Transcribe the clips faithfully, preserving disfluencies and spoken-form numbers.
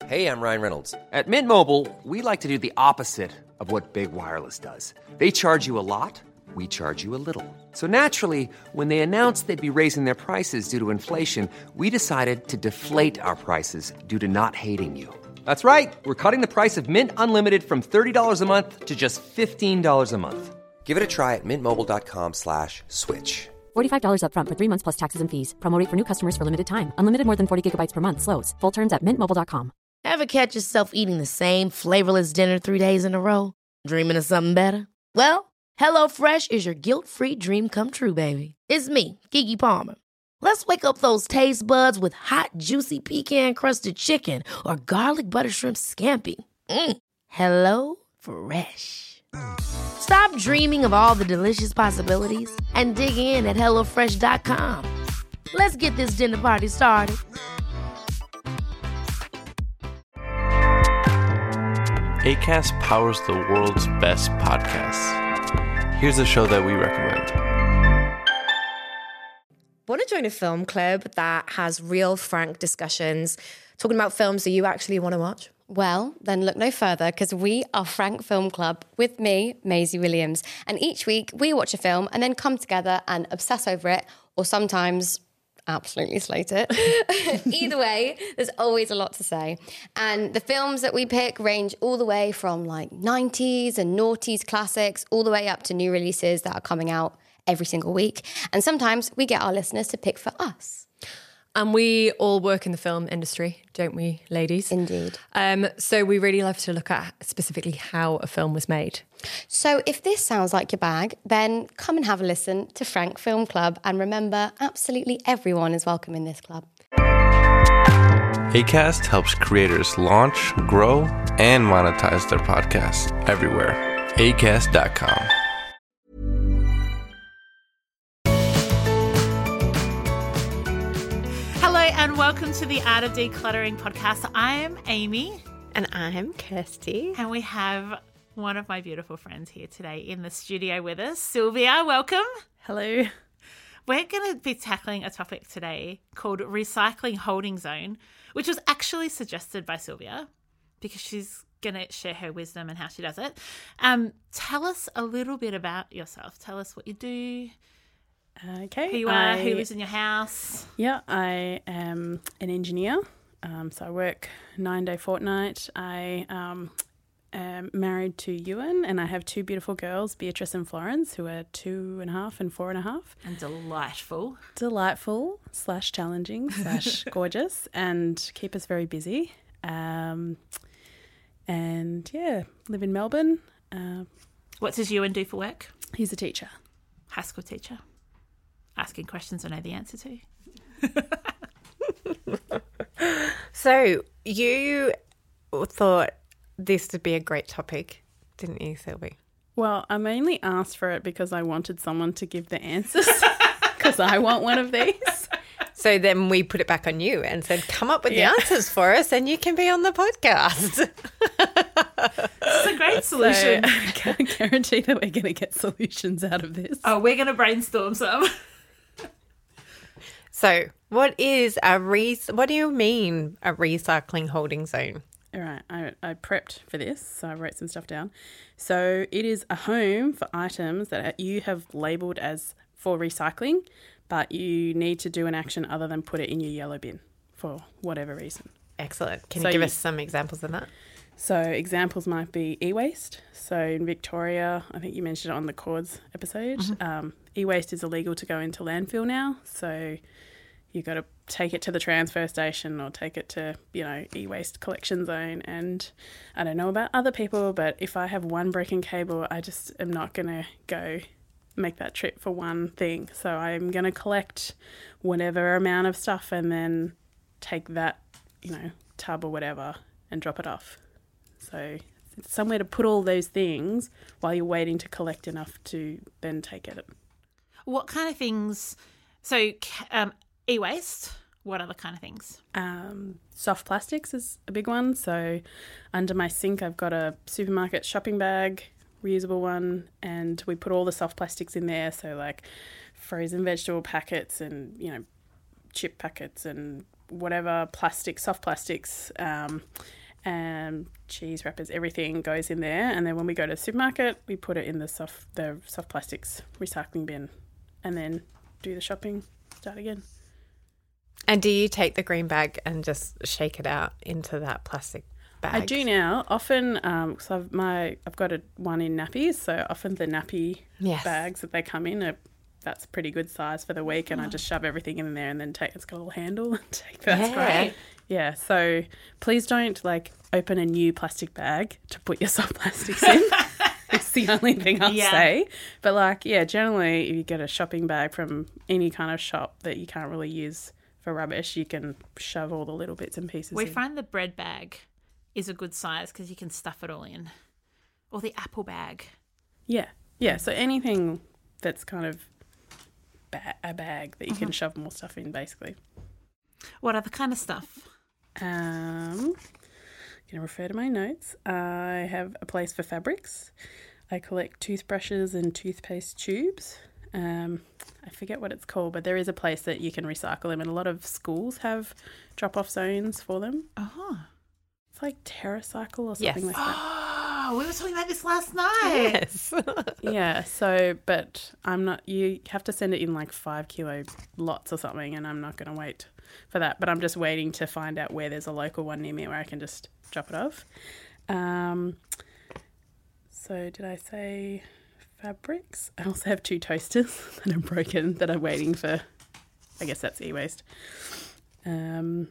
Hey, I'm Ryan Reynolds. At Mint Mobile, we like to do the opposite of what Big Wireless does. They charge you a lot, we charge you a little. So naturally, when they announced they'd be raising their prices due to inflation, we decided to deflate our prices due to not hating you. That's right. We're cutting the price of Mint Unlimited from thirty dollars a month to just fifteen dollars a month. Give it a try at mintmobile.com slash switch. forty-five dollars up front for three months plus taxes and fees. Promo rate for new customers for limited time. Unlimited more than forty gigabytes per month. Slows full terms at mint mobile dot com. Ever catch yourself eating the same flavorless dinner three days in a row? Dreaming of something better? Well, HelloFresh is your guilt-free dream come true, baby. It's me, Keke Palmer. Let's wake up those taste buds with hot, juicy pecan-crusted chicken or garlic butter shrimp scampi. Mm. Hello Fresh. Stop dreaming of all the delicious possibilities and dig in at hello fresh dot com. Let's get this dinner party started. Acast powers the world's best podcasts. Here's a show that we recommend. Want to join a film club that has real, frank discussions, talking about films that you actually want to watch? Well, then look no further, because we are Frank Film Club with me, Maisie Williams. And each week we watch a film and then come together and obsess over it, or sometimes absolutely slate it. Either way, there's always a lot to say. And the films that we pick range all the way from like nineties and noughties classics all the way up to new releases that are coming out every single week. And sometimes we get our listeners to pick for us. And we all work in the film industry, don't we, ladies? Indeed. Um, so we really love to look at specifically how a film was made. So if this sounds like your bag, then come and have a listen to Frank Film Club. And remember, absolutely everyone is welcome in this club. Acast helps creators launch, grow, and monetize their podcasts everywhere. acast dot com. Hello and welcome to the Art of Decluttering podcast. I'm Amy. And I'm Kirsty. And we have one of my beautiful friends here today in the studio with us. Sylvia, welcome. Hello. We're going to be tackling a topic today called Recycling Holding Zone, which was actually suggested by Sylvia because she's going to share her wisdom and how she does it. Um, tell us a little bit about yourself. Tell us what you do. Okay. Who you are, I, who lives in your house. Yeah, I am an engineer. Um, so I work nine-day fortnight. I um, am married to Ewan, and I have two beautiful girls, Beatrice and Florence, who are two and a half and four and a half. And delightful. Delightful slash challenging slash gorgeous, and keep us very busy. Um, and, yeah, live in Melbourne. Uh, what does Ewan do for work? He's a teacher. High school teacher. Asking questions I know the answer to. So you thought this would be a great topic, didn't you, Sylvie? Well, I mainly asked for it because I wanted someone to give the answers because I want one of these. So then we put it back on you and said, come up with Yeah. the answers for us and you can be on the podcast. It's a great solution. So I can't guarantee that we're going to get solutions out of this. Oh, we're going to brainstorm some. So what is a re- what do you mean a recycling holding zone? All right, I, I prepped for this, so I wrote some stuff down. So it is a home for items that you have labelled as for recycling, but you need to do an action other than put it in your yellow bin for whatever reason. Excellent. Can So you give you- us some examples of that? So examples might be e-waste. So in Victoria, I think you mentioned it on the Cords episode, Mm-hmm. um, e-waste is illegal to go into landfill now. So you got to take it to the transfer station or take it to, you know, e-waste collection zone. And I don't know about other people, but if I have one broken cable, I just am not going to go make that trip for one thing. So I'm going to collect whatever amount of stuff and then take that, you know, tub or whatever and drop it off. So it's somewhere to put all those things while you're waiting to collect enough to then take it. What kind of things? So um, e-waste, what other kind of things? Um, soft plastics is a big one. So under my sink, I've got a supermarket shopping bag, reusable one, and we put all the soft plastics in there. So like frozen vegetable packets and, you know, chip packets and whatever plastic, soft plastics. Um, and cheese wrappers, everything goes in there. And then when we go to the supermarket, we put it in the soft the soft plastics recycling bin, and then do the shopping, start again. And do you take the green bag and just shake it out into that plastic bag? I do now. Often, um, so I've, my, I've got a one in nappies, so often the nappy Yes. bags that they come in, are, that's a pretty good size for the week, and I just shove everything in there and then take, it's got a little handle and take that. That's great. Yeah, so please don't, like, open a new plastic bag to put your soft plastics in. It's the only thing I'll Yeah. say. But, like, yeah, generally if you get a shopping bag from any kind of shop that you can't really use for rubbish, you can shove all the little bits and pieces We in. find the bread bag is a good size because you can stuff it all in. Or the apple bag. Yeah, yeah. So anything that's kind of ba- a bag that you can shove more stuff in, basically. What other kind of stuff? Um, going to refer to my notes. I have a place for fabrics. I collect toothbrushes and toothpaste tubes. Um, I forget what it's called, but there is a place that you can recycle them, and a lot of schools have drop-off zones for them. Oh. It's like TerraCycle or something Yes. like that. Oh, we were talking about this last night. Yes. Yeah, so, but I'm not, you have to send it in like five kilo lots or something, and I'm not going to wait for that. But I'm just waiting to find out where there's a local one near me where I can just drop it off. Um, so did I say fabrics? I also have two toasters that are broken that are waiting for, I guess that's e-waste. Um,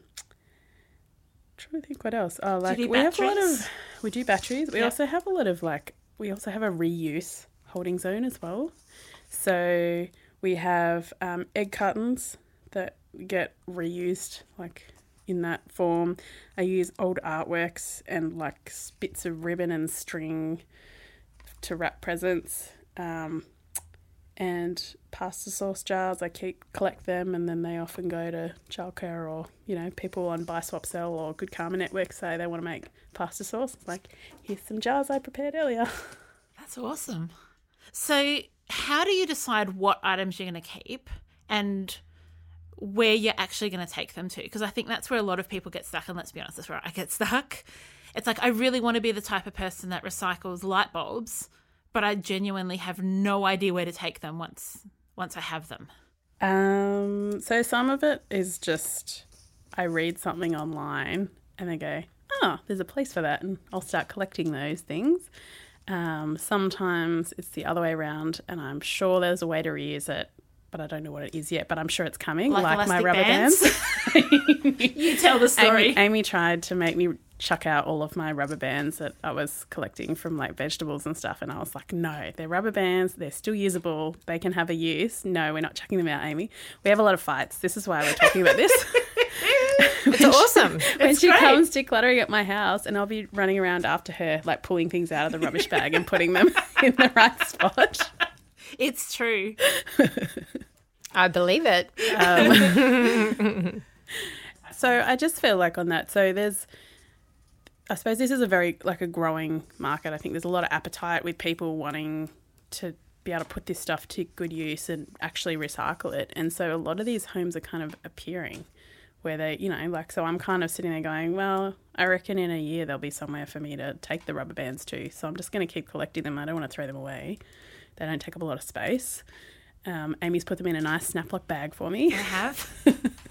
trying to think what else. Oh, like do we have a lot batteries? of, we do batteries. We Yep. also have a lot of like, we also have a reuse holding zone as well. So we have um, egg cartons that get reused like in that form. I use old artworks and like bits of ribbon and string to wrap presents. Um, and pasta sauce jars, I keep collect them, and then they often go to childcare, or you know, people on Buy Swap Sell or Good Karma Network say they want to make pasta sauce. It's like, here's some jars I prepared earlier. That's awesome. So how do you decide what items you're going to keep and where you're actually going to take them to? Because I think that's where a lot of people get stuck, and let's be honest, that's where I get stuck. It's like, I really want to be the type of person that recycles light bulbs, but I genuinely have no idea where to take them once once I have them. Um, so some of it is just I read something online and I go, oh, there's a place for that, and I'll start collecting those things. Um, sometimes it's the other way around, and I'm sure there's a way to reuse it, but I don't know what it is yet, but I'm sure it's coming, Like like, my elastic rubber bands? bands. You tell the story. Amy, Amy tried to make me chuck out all of my rubber bands that I was collecting from like vegetables and stuff, and I was like, no, they're rubber bands, they're still usable, they can have a use. No, we're not chucking them out, Amy. We have a lot of fights. This is why we're talking about this. It's awesome. When It's she great. comes decluttering at my house, and I'll be running around after her, like pulling things out of the rubbish bag and putting them in the right spot. It's true. I believe it. So I just feel like on that, so there's, I suppose this is a very, like a growing market. I think there's a lot of appetite with people wanting to be able to put this stuff to good use and actually recycle it. And so a lot of these homes are kind of appearing where they, you know, like, so I'm kind of sitting there going, well, I reckon in a year there'll be somewhere for me to take the rubber bands to. So I'm just going to keep collecting them. I don't want to throw them away. They don't take up a lot of space. Um, Amy's put them in a nice Snaplock bag for me. I have.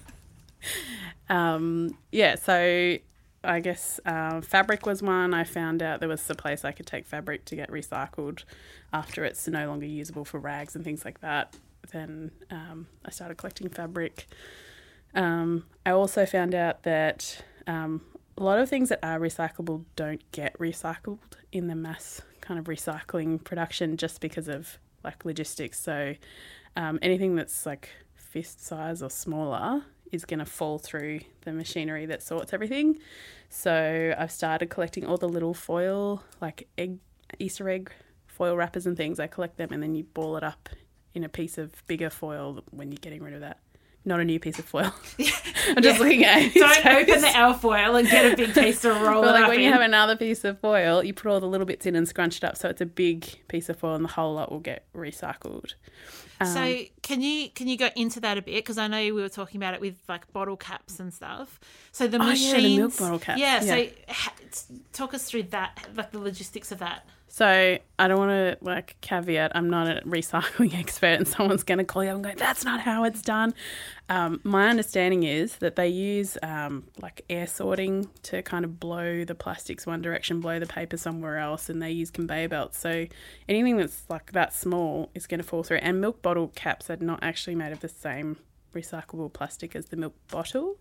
Um, yeah, so I guess um, fabric was one. I found out there was a place I could take fabric to get recycled after it's no longer usable for rags and things like that. Then um, I started collecting fabric. Um, I also found out that um, a lot of things that are recyclable don't get recycled in the mass kind of recycling production just because of like logistics. So um, anything that's like fist size or smaller is going to fall through the machinery that sorts everything. So I've started collecting all the little foil, like egg, Easter egg foil wrappers and things. I collect them, and then you ball it up in a piece of bigger foil when you're getting rid of that. Not a new piece of foil. I'm just looking at it. Don't open the alfoil and get a big piece to roll But it like up when in. you have another piece of foil, you put all the little bits in and scrunch it up, so it's a big piece of foil, and the whole lot will get recycled. So can you can you go into that a bit? Because I know we were talking about it with like bottle caps and stuff. So the Oh, yeah, machines, the milk bottle caps. Yeah. So Yeah. ha- talk us through that, like the logistics of that. So I don't want to, like, caveat, I'm not a recycling expert and someone's going to call you up and go, that's not how it's done. Um, my understanding is that they use, um, like, air sorting to kind of blow the plastics one direction, blow the paper somewhere else, and they use conveyor belts. So anything that's, like, that small is going to fall through. And milk bottle caps are not actually made of the same recyclable plastic as the milk bottle.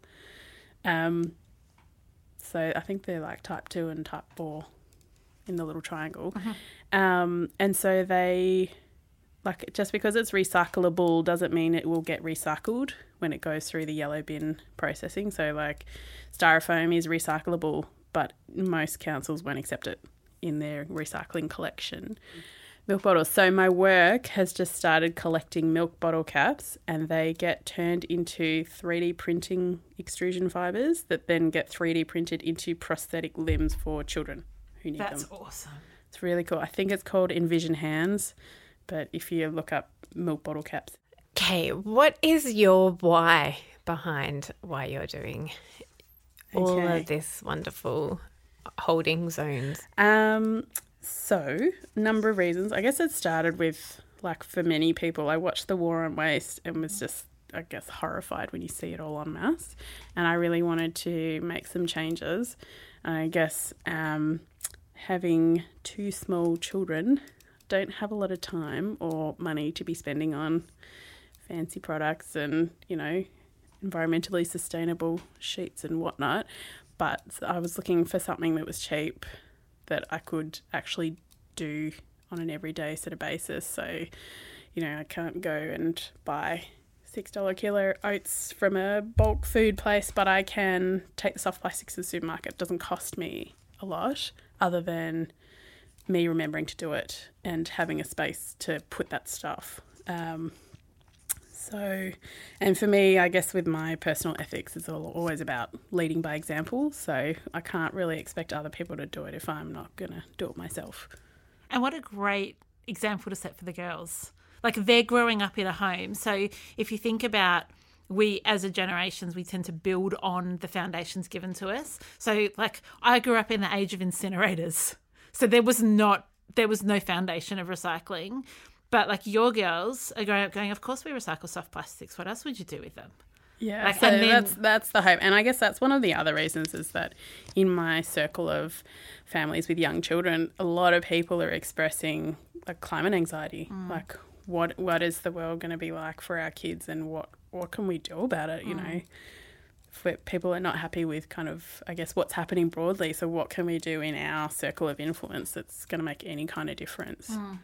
Um, so I think they're, like, type two and type four. In the little triangle. Uh-huh. Um, and so they, like, just because it's recyclable doesn't mean it will get recycled when it goes through the yellow bin processing. So, like, styrofoam is recyclable, but most councils won't accept it in their recycling collection. Milk bottles. So my work has just started collecting milk bottle caps, and they get turned into three D printing extrusion fibres that then get three D printed into prosthetic limbs for children. Who need That's them. awesome. It's really cool. I think it's called Envision Hands, but if you look up milk bottle caps. Okay, what is your why behind why you're doing all Okay. of this wonderful holding zones? Um, so, number of reasons. I guess it started with, like, for many people, I watched The War on Waste and was just, I guess, horrified when you see it all en masse. And I really wanted to make some changes. And I guess um, having two small children, don't have a lot of time or money to be spending on fancy products and, you know, environmentally sustainable sheets and whatnot. But I was looking for something that was cheap that I could actually do on an everyday sort of basis. So, you know, I can't go and buy six dollars kilo oats from a bulk food place, but I can take the soft plastics to the supermarket. It doesn't cost me a lot other than me remembering to do it and having a space to put that stuff. Um, so, and for me, I guess with my personal ethics, it's all, always about leading by example. So I can't really expect other people to do it if I'm not going to do it myself. And what a great example to set for the girls. Like, they're growing up in a home. So if you think about, we as a generations, we tend to build on the foundations given to us. So, like, I grew up in the age of incinerators. So there was not, there was no foundation of recycling. But, like, your girls are growing up going, of course we recycle soft plastics. What else would you do with them? Yeah, Like, so and then- that's that's the hope. And I guess that's one of the other reasons is that in my circle of families with young children, a lot of people are expressing, like, climate anxiety. Mm. Like, what what is the world going to be like for our kids, and what, what can we do about it, you mm. know? If people are not happy with kind of, I guess, what's happening broadly, so what can we do in our circle of influence that's going to make any kind of difference? Mm.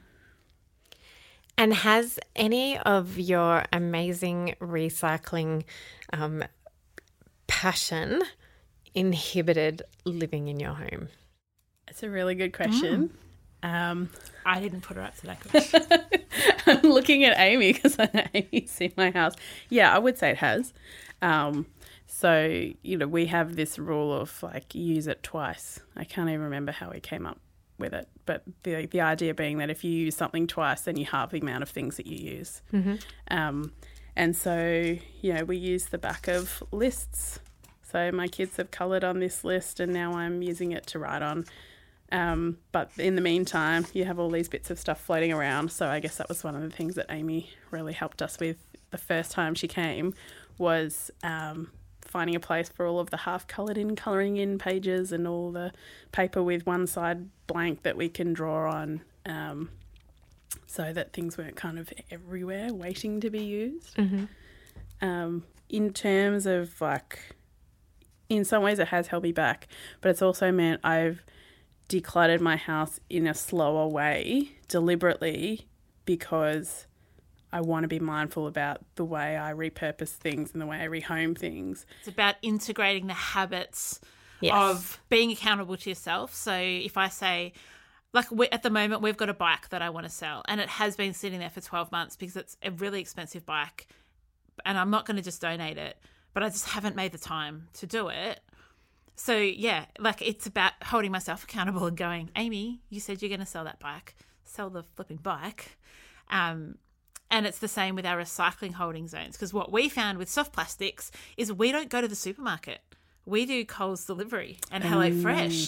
And has any of your amazing recycling um, passion inhibited living in your home? It's a really good question. Mm. Um, I didn't put her up to that question. I'm looking at Amy because I know Amy's in my house. Yeah, I would say it has. Um, so, you know, we have this rule of, like, use it twice. I can't even remember how we came up with it, but the the idea being that if you use something twice, then you halve the amount of things that you use. Mm-hmm. Um, and so, you know, we use the back of lists. So my kids have coloured on this list and now I'm using it to write on. Um, but in the meantime, you have all these bits of stuff floating around. So I guess that was one of the things that Amy really helped us with the first time she came was um, finding a place for all of the half coloured in colouring in pages and all the paper with one side blank that we can draw on, um, so that things weren't kind of everywhere waiting to be used. Mm-hmm. Um, in terms of, like, in some ways it has held me back, but it's also meant I've decluttered my house in a slower way deliberately because I want to be mindful about the way I repurpose things and the way I rehome things. It's about integrating the habits Yes. of being accountable to yourself. So if I say, like, we, at the moment, we've got a bike that I want to sell and it has been sitting there for twelve months because it's a really expensive bike and I'm not going to just donate it, but I just haven't made the time to do it. So, yeah, like, it's about holding myself accountable and going, Amy, you said you're going to sell that bike. Sell the flipping bike. Um, and it's the same with our recycling holding zones, because what we found with soft plastics is we don't go to the supermarket. We do Coles delivery and HelloFresh.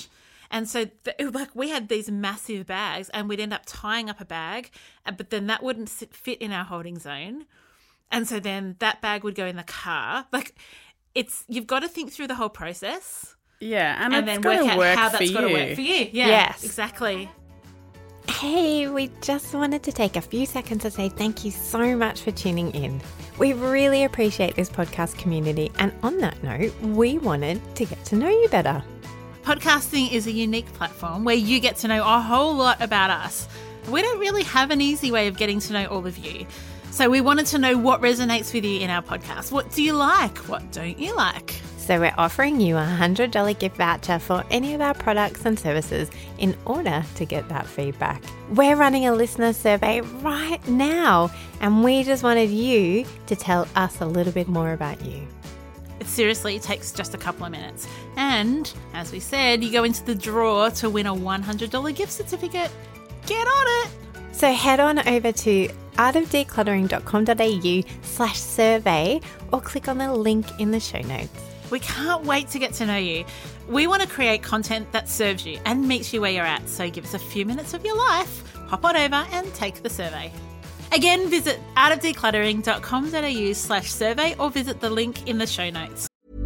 And so th- like we had these massive bags and we'd end up tying up a bag, but then that wouldn't sit, fit in our holding zone. And so then that bag would go in the car. Like it's, you've got to think through the whole process. Yeah, and, and it's then gotta work out work how for that's got to you. work for you. Yeah, Yes. exactly. Hey, we just wanted to take a few seconds to say thank you so much for tuning in. We really appreciate this podcast community, and on that note, we wanted to get to know you better. Podcasting is a unique platform where you get to know a whole lot about us. We don't really have an easy way of getting to know all of you. So we wanted to know what resonates with you in our podcast. What do you like? What don't you like? So we're offering you a one hundred dollars gift voucher for any of our products and services in order to get that feedback. We're running a listener survey right now, and we just wanted you to tell us a little bit more about you. It seriously takes just a couple of minutes. And as we said, you go into the draw to win a one hundred dollars gift certificate. Get on it! So head on over to artofdecluttering.com.au slash survey or click on the link in the show notes. We can't wait to get to know you. We want to create content that serves you and meets you where you're at. So give us a few minutes of your life, hop on over and take the survey. Again, visit artofdecluttering.com.au slash survey or visit the link in the show notes.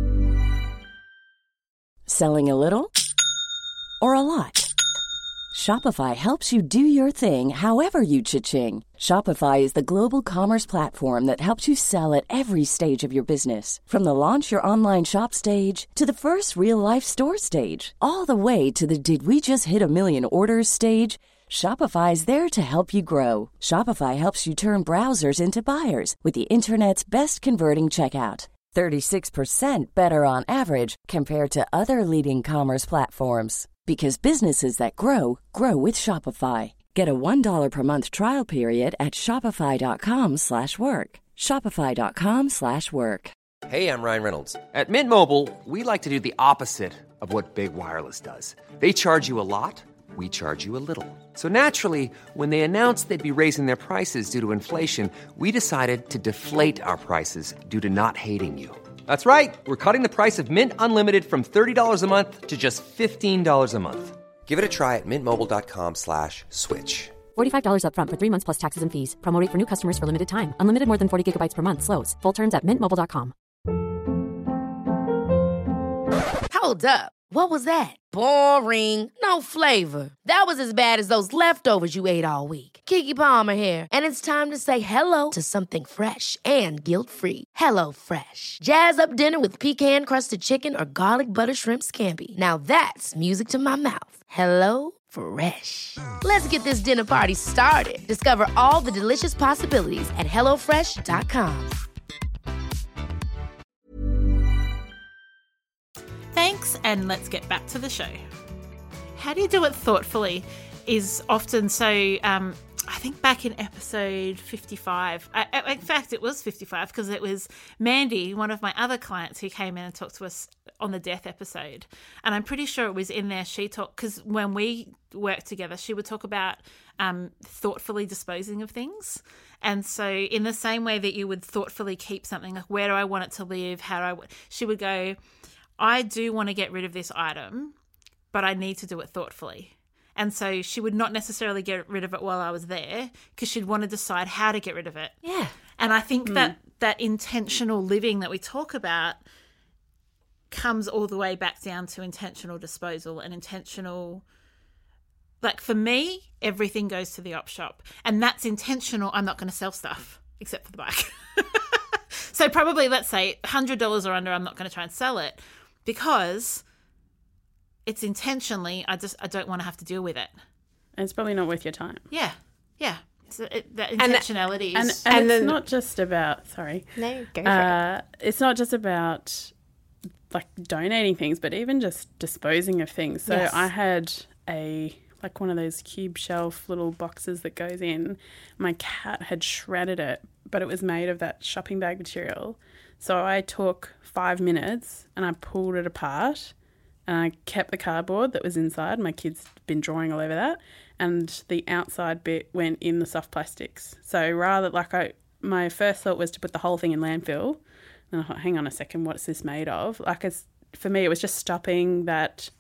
Selling a little or a lot? Shopify helps you do your thing however you cha-ching. Shopify is the global commerce platform that helps you sell at every stage of your business. From the launch your online shop stage to the first real-life store stage, all the way to the did we just hit a million orders stage. Shopify's there to help you grow. Shopify helps you turn browsers into buyers with the internet's best converting checkout. thirty-six percent better on average compared to other leading commerce platforms. Because businesses that grow, grow with Shopify. Get a one dollar per month trial period at shopify.com slash work. Shopify.com slash work. Hey, I'm Ryan Reynolds. At Mint Mobile, we like to do the opposite of what Big Wireless does. They charge you a lot, we charge you a little. So naturally, when they announced they'd be raising their prices due to inflation, we decided to deflate our prices due to not hating you. That's right. We're cutting the price of Mint Unlimited from thirty dollars a month to just fifteen dollars a month. Give it a try at mintmobile.com slash switch. forty-five dollars up front for three months plus taxes and fees. Promo rate for new customers for limited time. Unlimited more than forty gigabytes per month. Slows full terms at mint mobile dot com. Hold up. What was that? Boring. No flavor. That was as bad as those leftovers you ate all week. Keke Palmer here, and it's time to say hello to something fresh and guilt-free. Hello Fresh. Jazz up dinner with pecan-crusted chicken or garlic butter shrimp scampi. Now that's music to my mouth. Hello Fresh. Let's get this dinner party started. Discover all the delicious possibilities at hello fresh dot com. Thanks, and let's get back to the show. How do you do it thoughtfully is often so... Um, I think back in episode fifty-five, I, in fact, it was fifty-five because it was Mandy, one of my other clients, who came in and talked to us on the death episode. And I'm pretty sure it was in there she talked, because when we worked together, she would talk about um, thoughtfully disposing of things. And so in the same way that you would thoughtfully keep something, like where do I want it to live? How do I, she would go, I do want to get rid of this item, but I need to do it thoughtfully. And so she would not necessarily get rid of it while I was there because she'd want to decide how to get rid of it. Yeah. And I think mm. that that intentional living that we talk about comes all the way back down to intentional disposal and intentional... Like for me, everything goes to the op shop. And that's intentional. I'm not going to sell stuff except for the bike. So probably, let's say, one hundred dollars or under, I'm not going to try and sell it because... it's intentionally, I just, I don't want to have to deal with it. And it's probably not worth your time. Yeah. Yeah. So it, that intentionality and, is... And, and, and it's then, not just about, sorry. No, go for uh, it. It's not just about, like, donating things, but even just disposing of things. So yes. I had a, like, one of those cube shelf little boxes that goes in. My cat had shredded it, but it was made of that shopping bag material. So I took five minutes and I pulled it apart. And I kept the cardboard that was inside. My kid's been drawing all over that. And the outside bit went in the soft plastics. So rather, like I, my first thought was to put the whole thing in landfill. And I thought, hang on a second, what's this made of? Like it's, for me, it was just stopping that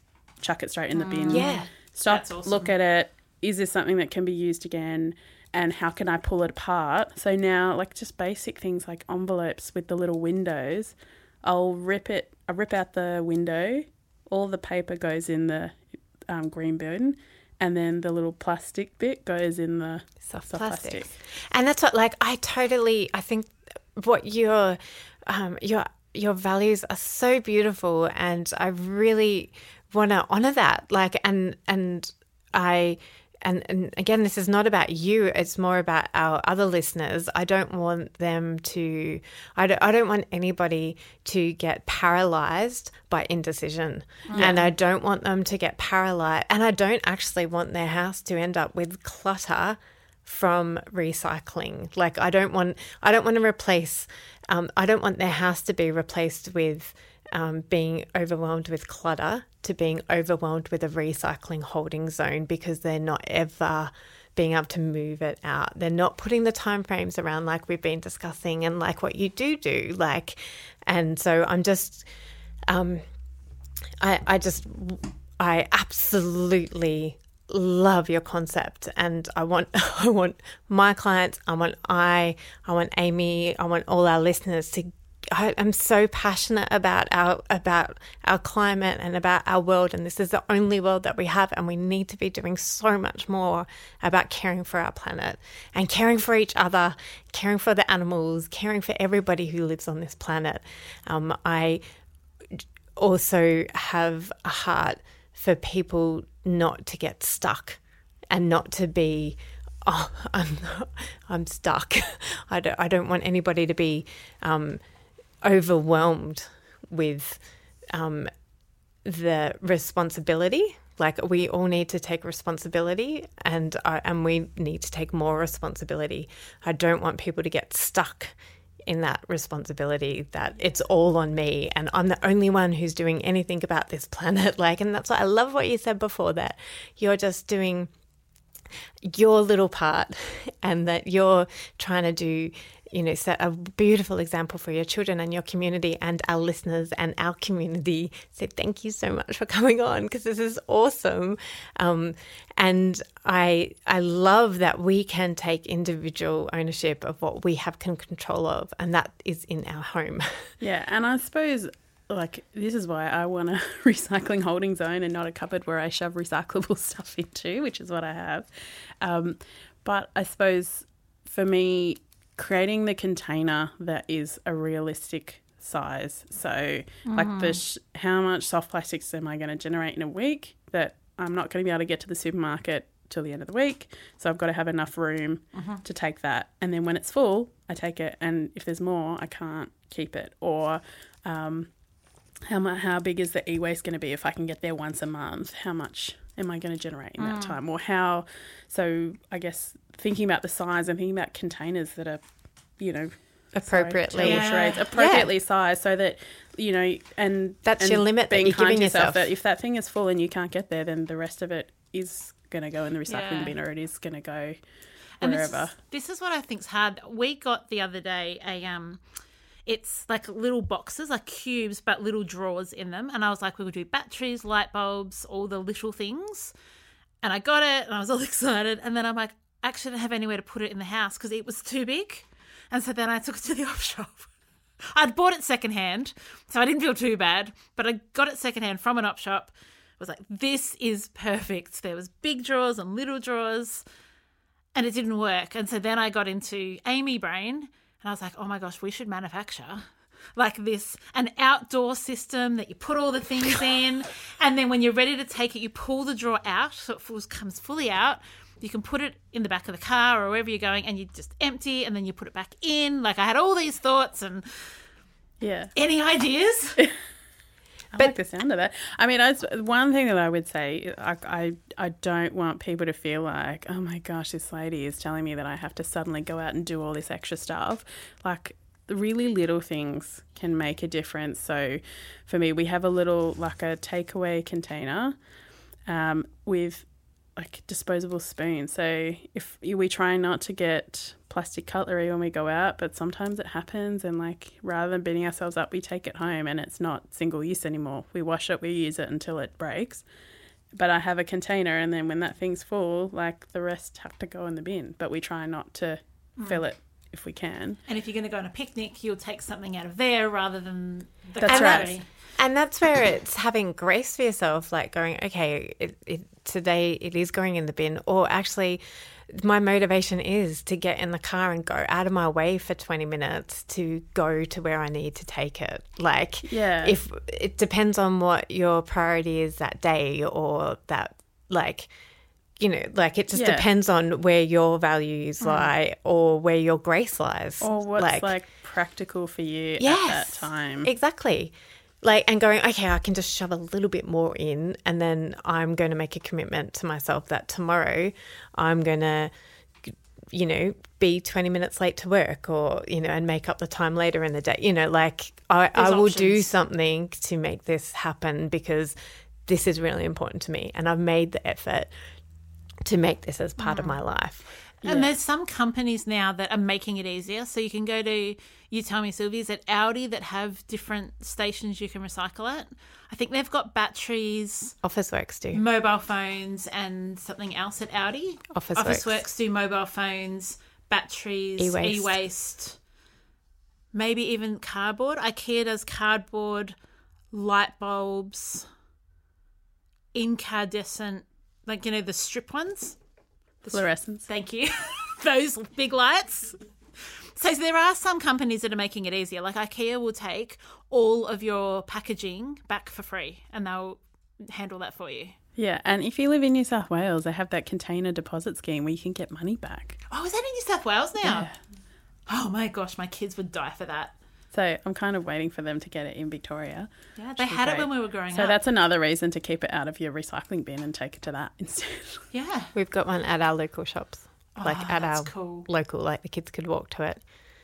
chuck it straight in the bin. Yeah. Stop, That's awesome. look at it. Is this something that can be used again? And how can I pull it apart? So now, like just basic things like envelopes with the little windows, I'll rip it, I rip out the window, all the paper goes in the um, green bin, and then the little plastic bit goes in the soft, soft plastic. plastic. And that's what, like, I totally, I think what your, um, your, your values are so beautiful, and I really want to honor that. Like, and, and I, And, and again, this is not about you. It's more about our other listeners. I don't want them to, I don't, I don't want anybody to get paralyzed by indecision. Yeah. And I don't want them to get paralyzed. And I don't actually want their house to end up with clutter from recycling. Like I don't want, I don't want to replace, um, I don't want their house to be replaced with um, being overwhelmed with clutter to being overwhelmed with a recycling holding zone because they're not ever being able to move it out. They're not putting the timeframes around like we've been discussing and like what you do do. Like, and so I'm just, um, I, I just, I absolutely love your concept, and I want, I want my clients, I want I, I want Amy, I want all our listeners to. I, I'm so passionate about our about our climate and about our world, and this is the only world that we have, and we need to be doing so much more about caring for our planet and caring for each other, caring for the animals, caring for everybody who lives on this planet. Um, I also have a heart for people not to get stuck and not to be, oh, I'm I'm stuck. I don't I don't want anybody to be um, overwhelmed with um, the responsibility. Like we all need to take responsibility, and uh, and we need to take more responsibility. I don't want people to get stuck in that responsibility that it's all on me and I'm the only one who's doing anything about this planet. Like, and that's what I love what you said before, that you're just doing your little part and that you're trying to do, you know, set a beautiful example for your children and your community and our listeners and our community. So thank you so much for coming on, because this is awesome. Um, and I I love that we can take individual ownership of what we have control of, and that is in our home. Yeah, and I suppose, like, this is why I want a recycling holding zone and not a cupboard where I shove recyclable stuff into, which is what I have. Um, but I suppose for me, creating the container that is a realistic size. So mm-hmm. like the sh- how much soft plastics am I going to generate in a week that I'm not going to be able to get to the supermarket till the end of the week. So I've got to have enough room mm-hmm. to take that. And then when it's full, I take it. And if there's more, I can't keep it. Or um, how much, how big is the e-waste going to be if I can get there once a month? How much am I going to generate in mm. that time? Or how, so I guess thinking about the size and thinking about containers that are, you know, appropriately sorry, yeah. appropriately yeah. sized, so that, you know, and that's and your limit being that you're kind giving to yourself, yourself. That if that thing is full and you can't get there, then the rest of it is going to go in the recycling yeah. bin, or it is going to go and wherever. This is, this is what I think's hard. We got the other day a um. It's like little boxes, like cubes, but little drawers in them. And I was like, we would do batteries, light bulbs, all the little things. And I got it and I was all excited. And then I'm like, I actually didn't have anywhere to put it in the house because it was too big. And so then I took it to the op shop. I'd bought it secondhand, so I didn't feel too bad. But I got it secondhand from an op shop. I was like, this is perfect. There was big drawers and little drawers. And it didn't work. And so then I got into Amy Brain. And I was like, oh, my gosh, we should manufacture like this, an outdoor system that you put all the things in. And then when you're ready to take it, you pull the drawer out so it comes fully out. You can put it in the back of the car or wherever you're going and you just empty and then you put it back in. Like I had all these thoughts and yeah. Any ideas? I but, like the sound of that. I mean, I, one thing that I would say, I, I I don't want people to feel like, oh my gosh, this lady is telling me that I have to suddenly go out and do all this extra stuff. Like, the really little things can make a difference. So for me, we have a little, like a takeaway container um, with like disposable spoons. So if we try not to get plastic cutlery when we go out, but sometimes it happens, and like rather than beating ourselves up, we take it home and it's not single use anymore. We wash it, we use it until it breaks, but I have a container, and then when that thing's full, like the rest have to go in the bin. But we try not to mm. fill it if we can. And if you're going to go on a picnic, you'll take something out of there rather than the That's cutlery. right. And that's where it's having grace for yourself, like going, okay, it, it, today it is going in the bin, or actually my motivation is to get in the car and go out of my way for twenty minutes to go to where I need to take it. Like, yeah. if it depends on what your priority is that day, or that, like, you know, like it just yeah. depends on where your values mm. lie, or where your grace lies. Or what's like, like practical for you yes, at that time. Exactly. Like, and going, okay, I can just shove a little bit more in, and then I'm going to make a commitment to myself that tomorrow I'm going to, you know, be twenty minutes late to work, or, you know, and make up the time later in the day. You know, like I, I will options. do something to make this happen because this is really important to me, and I've made the effort to make this as part mm. of my life. And yeah. there's some companies now that are making it easier. So you can go to, you tell me, Sylvia's at Audi that have different stations you can recycle at. I think they've got batteries. Officeworks do. Mobile phones and something else at Audi. Officeworks. Officeworks do mobile phones, batteries, e-waste. e-waste, maybe even cardboard. IKEA does cardboard, light bulbs, incandescent, like, you know, the strip ones. Fluorescence. Thank you. Those big lights. So there are some companies that are making it easier. Like IKEA will take all of your packaging back for free, and they'll handle that for you. Yeah, and if you live in New South Wales, they have that container deposit scheme where you can get money back. Oh, is that in New South Wales now? Yeah. Oh my gosh, my kids would die for that. So I'm kind of waiting for them to get it in Victoria. Yeah, they had it when we were growing so up. So that's another reason to keep it out of your recycling bin and take it to that instead. Yeah. We've got one at our local shops, like oh, at that's our cool. local, like the kids could walk to it.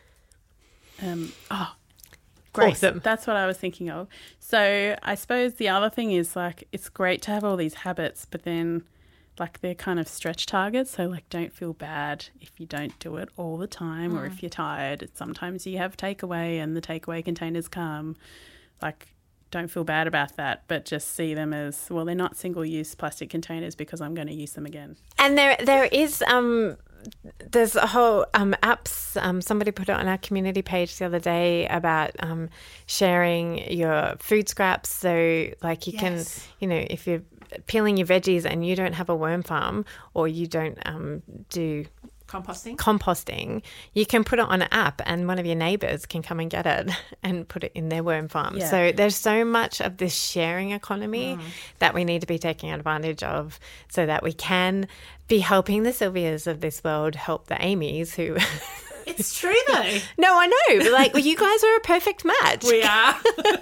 Um, oh, great. Awesome. That's what I was thinking of. So I suppose the other thing is, like, it's great to have all these habits, but then, like, they're kind of stretch targets. So, like, don't feel bad if you don't do it all the time, mm. or if you're tired. Sometimes you have takeaway and the takeaway containers come. Like, don't feel bad about that, but just see them as, well, they're not single-use plastic containers because I'm going to use them again. And there, there is... um. There's a whole um, apps. Um, somebody put it on our community page the other day about um, sharing your food scraps. So, like, you yes. can, you know, if you're peeling your veggies and you don't have a worm farm, or you don't um, do composting, composting, you can put it on an app, and one of your neighbours can come and get it and put it in their worm farm. Yeah. So there's so much of this sharing economy mm. that we need to be taking advantage of, so that we can be helping the Sylvias of this world help the Amy's who... It's true though. No, I know. But like, well, you guys are a perfect match. We are.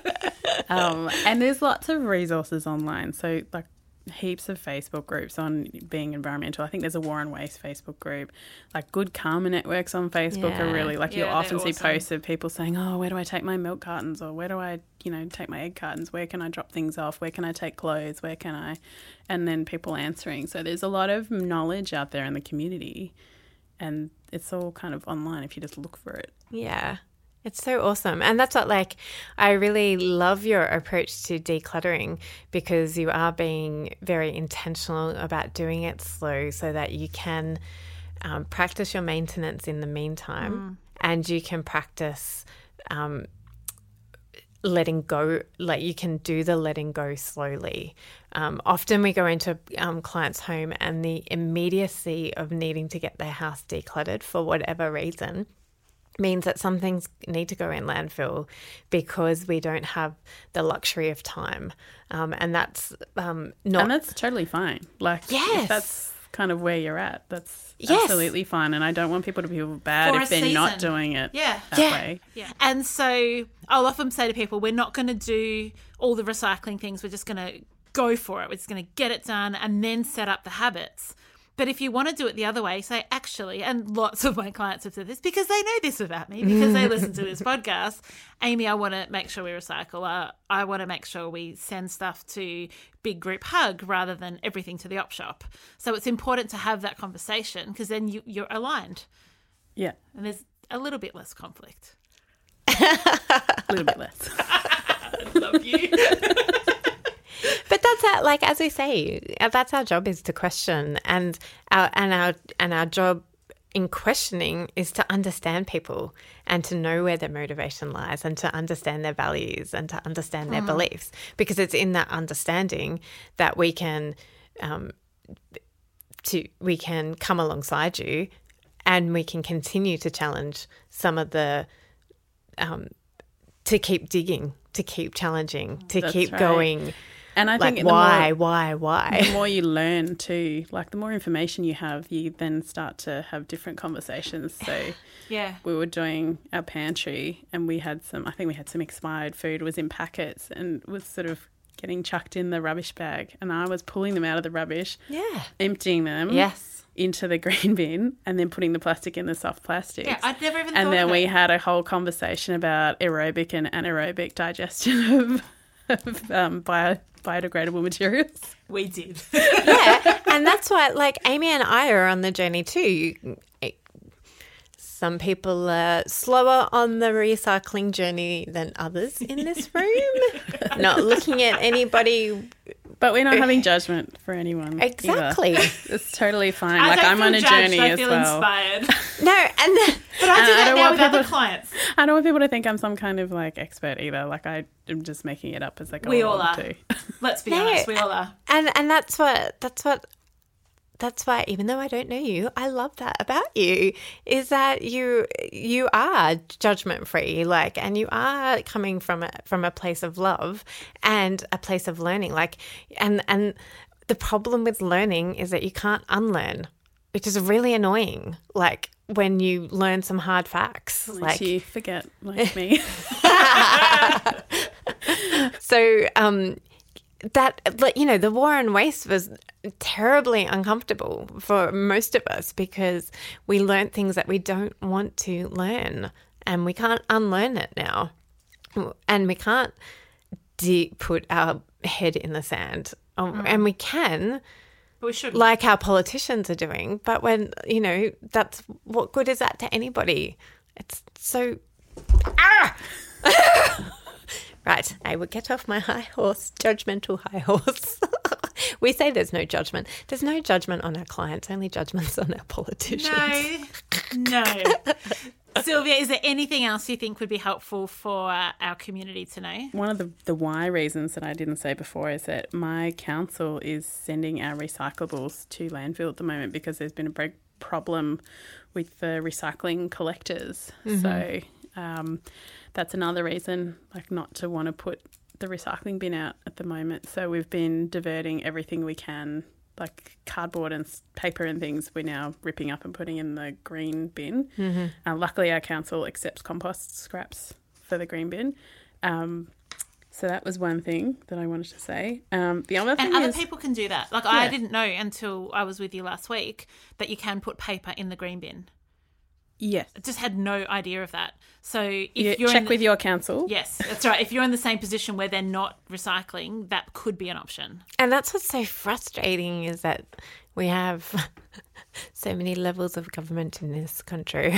um, and there's lots of resources online. So, like, heaps of Facebook groups on being environmental. I think there's a War on Waste Facebook group. Like, good karma networks on Facebook yeah. are really, like, yeah, you'll often see awesome. posts of people saying, oh, where do I take my milk cartons, or where do I, you know, take my egg cartons, where can I drop things off, where can I take clothes, where can I, and then people answering. So there's a lot of knowledge out there in the community, and it's all kind of online if you just look for it. Yeah. It's so awesome. And that's what, like, I really love your approach to decluttering, because you are being very intentional about doing it slow, so that you can um, practice your maintenance in the meantime, mm. and you can practice um, letting go, like you can do the letting go slowly. Um, often we go into um, clients' home, and the immediacy of needing to get their house decluttered for whatever reason means that some things need to go in landfill because we don't have the luxury of time. Um, and that's um, not... And that's totally fine. Like, yes. if that's kind of where you're at, that's yes. absolutely fine. And I don't want people to feel bad For if they're season. not doing it yeah. that yeah. way. Yeah. And so I'll often say to people, we're not going to do all the recycling things. We're just going to go for it. We're just going to get it done and then set up the habits. But if you want to do it the other way, say, actually, and lots of my clients have said this because they know this about me, because they listen to this podcast, Amy, I want to make sure we recycle. Uh, I want to make sure we send stuff to Big Group Hug rather than everything to the op shop. So it's important to have that conversation, because then you, you're aligned. Yeah. And there's a little bit less conflict. A little bit less. I love you. But that's our, like, as we say, that's our job, is to question, and our and our and our job in questioning is to understand people and to know where their motivation lies and to understand their values and to understand their mm. beliefs, because it's in that understanding that we can um, to we can come alongside you and we can continue to challenge some of the um, to keep digging, to keep challenging, to That's keep right. going. And I like, think why, the more, why, why? The more you learn too, like the more information you have, you then start to have different conversations. So yeah, we were doing our pantry and we had some, I think we had some expired food was in packets and was sort of getting chucked in the rubbish bag. And I was pulling them out of the rubbish, yeah, emptying them. Yes. Into the green bin and then putting the plastic in the soft plastics. Yeah, I'd never even And thought then of we it. had a whole conversation about aerobic and anaerobic digestion of, of um, bio, biodegradable materials. We did. Yeah, and that's why, like, Amy and I are on the journey too. Some people are slower on the recycling journey than others in this room. Not looking at anybody. But we're not having judgment for anyone. Exactly. Either. It's totally fine. I like don't I'm feel on a judged, journey I as feel well. inspired. No, and the, But I do And I that don't now want with other people- clients. I don't want people to think I'm some kind of like expert either. Like I am just making it up as I go We along all are. too. Let's be No. honest, we all are. and and that's what that's what that's why, even though I don't know you, I love that about you, is that you you are judgment free, like, and you are coming from a from a place of love and a place of learning, like, and and the problem with learning is that you can't unlearn, which is really annoying. Like when you learn some hard facts, Unless like you forget, like me. so um that, like, you know, the war on waste was terribly uncomfortable for most of us because we learnt things that we don't want to learn and we can't unlearn it now. And we can't de- put our head in the sand. Um, Mm. And we can, But we shouldn't. like our politicians are doing. But when, you know, that's, what good is that to anybody? It's so... Ah! Right, I would get off my high horse, judgmental high horse. We say there's no judgment. There's no judgment on our clients, only judgments on our politicians. No, no. Sylvia, is there anything else you think would be helpful for uh, our community to know? One of the, the why reasons that I didn't say before is that my council is sending our recyclables to landfill at the moment because there's been a big problem with the recycling collectors. Mm-hmm. So um, that's another reason, like, not to want to put the recycling bin out at the moment. So we've been diverting everything we can, like cardboard and paper and things, we're now ripping up and putting in the green bin. Mm-hmm. Uh, luckily, our council accepts compost scraps for the green bin. Um, so that was one thing that I wanted to say. Um, the other thing And other is, people can do that. Like, Yeah. I didn't know until I was with you last week that you can put paper in the green bin. yes, I just had no idea of that. So if you you're check in the, with your council. Yes, that's right. If you're in the same position where they're not recycling, that could be an option. And that's what's so frustrating, is that we have so many levels of government in this country.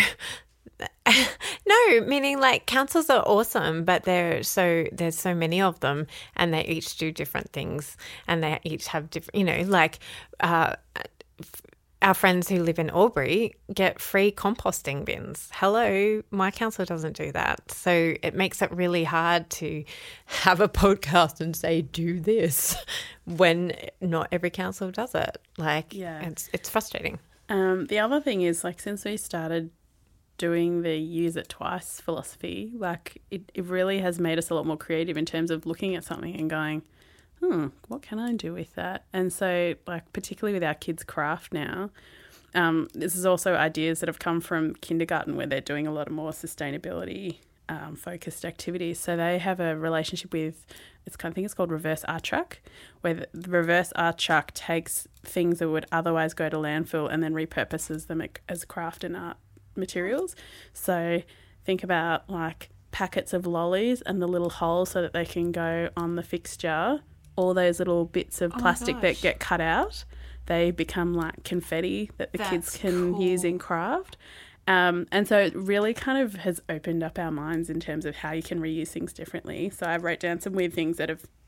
No, meaning like councils are awesome, but they're so there's so many of them, and they each do different things, and they each have different, you know, like uh, our friends who live in Albury get free composting bins. Hello, my council doesn't do that, so it makes it really hard to have a podcast and say do this when not every council does it. Like, Yeah. it's it's frustrating. Um, the other thing is, like, since we started doing the use it twice philosophy, like it, it really has made us a lot more creative in terms of looking at something and going, hmm, what can I do with that? And so, like, particularly with our kids' craft now, um, this is also ideas that have come from kindergarten where they're doing a lot of more sustainability um, focused activities. So they have a relationship with, it's kind of, I think it's called Reverse Art Truck, where the, the Reverse Art Truck takes things that would otherwise go to landfill and then repurposes them as craft and art materials. So think about like packets of lollies and the little holes so that they can go on the fixture. All those little bits of Oh my plastic that gosh. get cut out, they become like confetti that the That's kids can cool. use in craft. Um, and so it really kind of has opened up our minds in terms of how you can reuse things differently. So I wrote down some weird things that have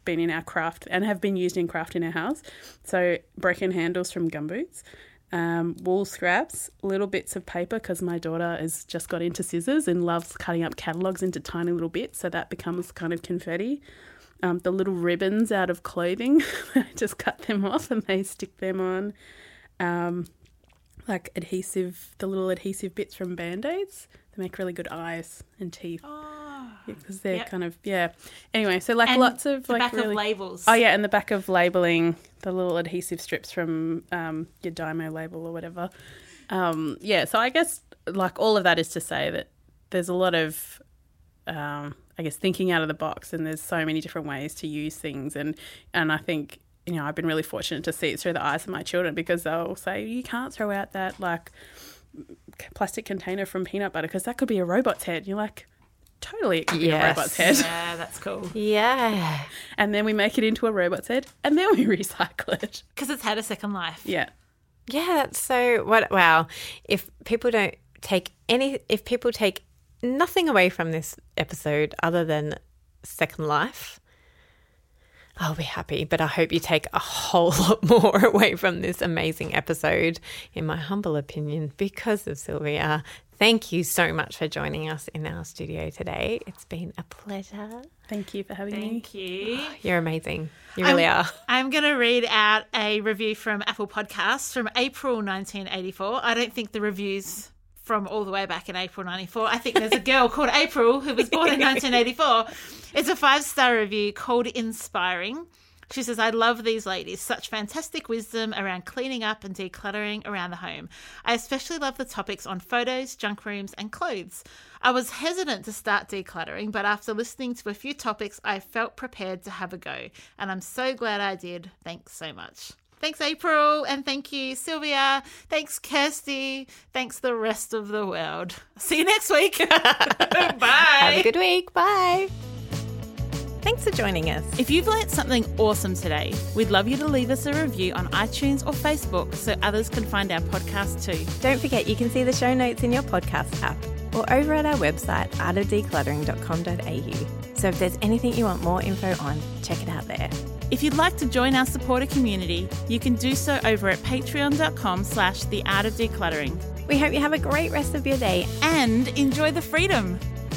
been in our craft and have been used in craft in our house. So broken handles from gumboots, um, wool scraps, little bits of paper, because my daughter has just got into scissors and loves cutting up catalogues into tiny little bits, so that becomes kind of confetti. Um, the little ribbons out of clothing, I just cut them off and they stick them on. Um, like adhesive, the little adhesive bits from Band-Aids. They make really good eyes and teeth. Oh, because they're yep. kind of, yeah. Anyway, so like and lots of the like back really... of labels. Oh, yeah, and the back of labelling, the little adhesive strips from um, your Dymo label or whatever. Um, yeah, so I guess like all of that is to say that there's a lot of... Um, I guess thinking out of the box, and there's so many different ways to use things, and and I think, you know, I've been really fortunate to see it through the eyes of my children, because they'll say, you can't throw out that like plastic container from peanut butter because that could be a robot's head. You're like, totally, it could Yes. be a robot's head. Yeah, that's cool. Yeah. And then we make it into a robot's head, and then we recycle it. Because it's had a second life. Yeah. Yeah, that's so what wow. If people don't take any if people take nothing away from this episode other than Second Life, I'll be happy. But I hope you take a whole lot more away from this amazing episode, in my humble opinion, because of Sylvia. Thank you so much for joining us in our studio today. It's been a pleasure. Thank you for having Thank me. you. You're amazing. You really I'm, are. I'm going to read out a review from Apple Podcasts from April nineteen eighty-four. I don't think the reviews from all the way back in April ninety-four. I think there's a girl called April who was born in nineteen eighty-four. It's a five-star review called Inspiring. She says, I love these ladies. Such fantastic wisdom around cleaning up and decluttering around the home. I especially love the topics on photos, junk rooms and clothes. I was hesitant to start decluttering, but after listening to a few topics, I felt prepared to have a go. And I'm so glad I did. Thanks so much. Thanks, April, and thank you, Sylvia. Thanks, Kirsty. Thanks, the rest of the world. See you next week. Bye. Have a good week. Bye. Thanks for joining us. If you've learnt something awesome today, we'd love you to leave us a review on iTunes or Facebook so others can find our podcast too. Don't forget you can see the show notes in your podcast app or over at our website, art of decluttering dot com dot a u. So if there's anything you want more info on, check it out there. If you'd like to join our supporter community, you can do so over at patreon.com slash the art of decluttering. We hope you have a great rest of your day and enjoy the freedom.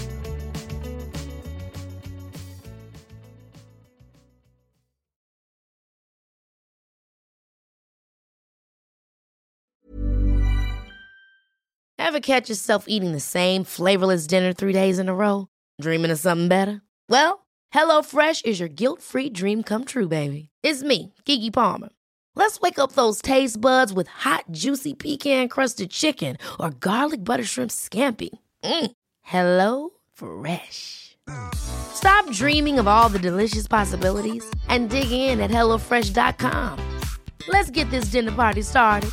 Ever catch yourself eating the same flavorless dinner three days in a row? Dreaming of something better? Well, HelloFresh is your guilt-free dream come true, baby. It's me, Keke Palmer. Let's wake up those taste buds with hot, juicy pecan-crusted chicken or garlic butter shrimp scampi. Mm. Hello Fresh. Stop dreaming of all the delicious possibilities and dig in at hello fresh dot com. Let's get this dinner party started.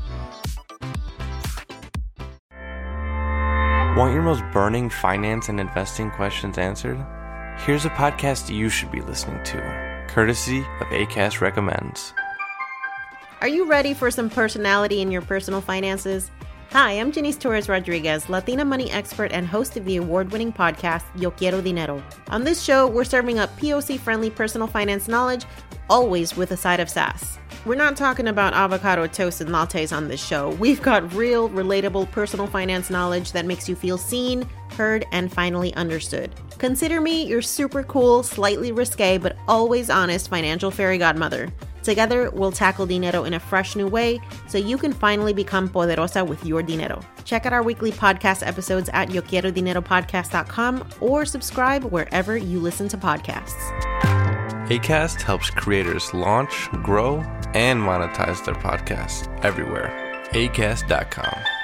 Want your most burning finance and investing questions answered? Here's a podcast you should be listening to, courtesy of Acast Recommends. Are you ready for some personality in your personal finances? Hi, I'm Janice Torres Rodriguez, Latina money expert and host of the award-winning podcast, Yo Quiero Dinero. On this show, we're serving up P O C-friendly personal finance knowledge, always with a side of sass. We're not talking about avocado toast and lattes on this show. We've got real, relatable personal finance knowledge that makes you feel seen, heard, and finally understood. Consider me your super cool, slightly risque, but always honest financial fairy godmother. Together, we'll tackle dinero in a fresh new way so you can finally become poderosa with your dinero. Check out our weekly podcast episodes at yo quiero dinero podcast dot com or subscribe wherever you listen to podcasts. Acast helps creators launch, grow, and monetize their podcasts everywhere. acast dot com.